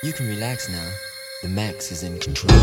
You can relax now. The Max is in control.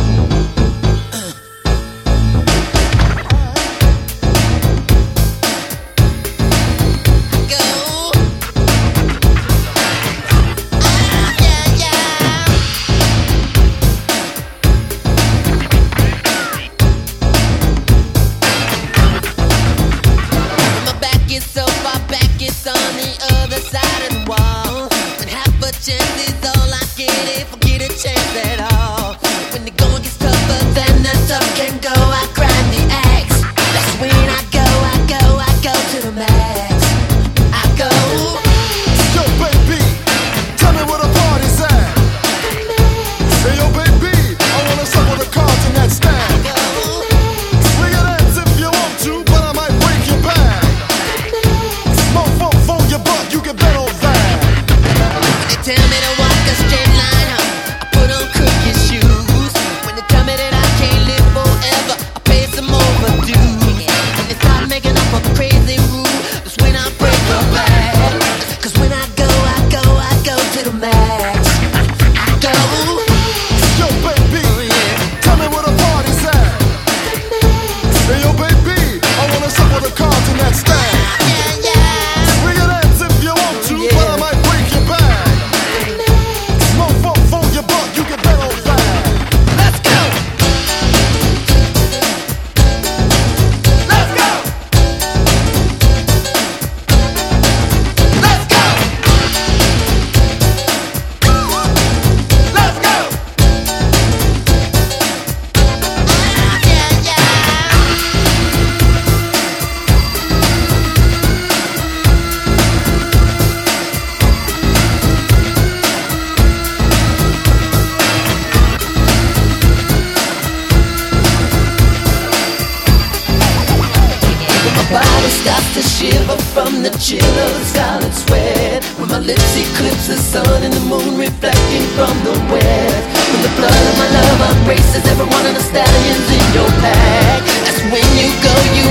Starts to shiver from the chill of the scarlet sweat. When my lips eclipse the sun and the moon reflecting from the west. When the blood of my love embraces every one of the stallions in your pack. That's when you go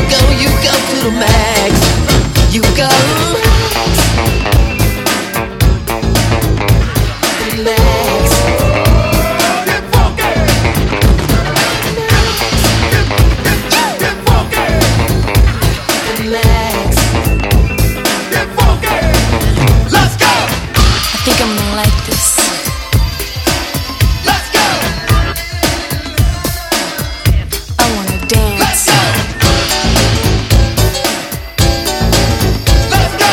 to the max. You go max. I think I'm gonna like this. Let's go. I wanna dance. Let's go. Let's go.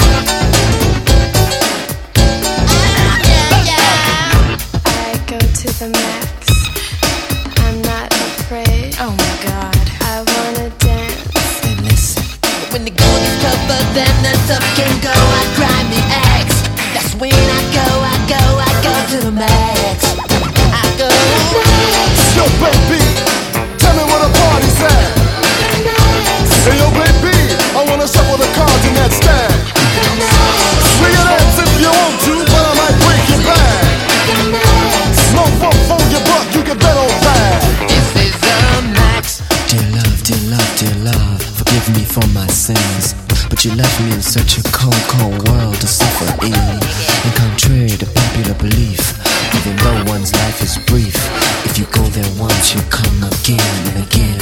I go to the max. I'm not afraid. Oh my God, I wanna dance. And listen, When the going is tougher than the tough can go, I grind the axe. That's when I go to the max. I go. Yo, baby, tell me where the party's at. Hey, yo, baby, I wanna shuffle the cards in that stack. Swing your dance if you want to, but I might break your back. No funk for your butt, you can bet on that. This is the max. dear love, dear love, dear love, forgive me for my sins. But you left me in such a cold, cold world to suffer in. And contrary to popular belief, even though one's life is brief, if you go there once, you come again and again.